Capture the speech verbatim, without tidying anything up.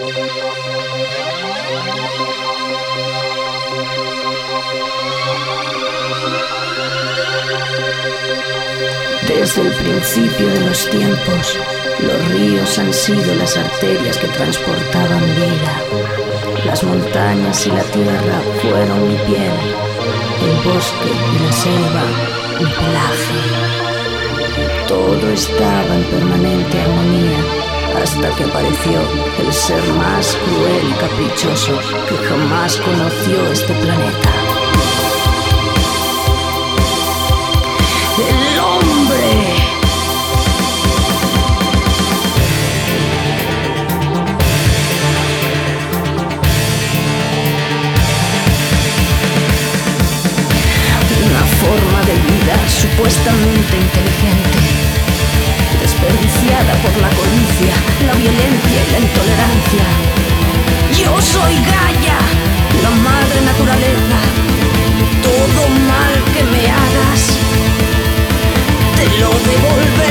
Desde el principio de los tiempos, los ríos han sido las arterias que transportaban vida. Las montañas y la tierra fueron mi piel, el bosque y la selva mi pelaje. Todo estaba en permanente armonía hasta que apareció el ser más cruel y caprichoso que jamás conoció este planeta. ¡El hombre! Una forma de vida supuestamente inteligente, desperdiciada por la codicia, la violencia y la intolerancia. Yo soy Gaia, la madre naturaleza. Todo mal que me hagas te lo devolveré.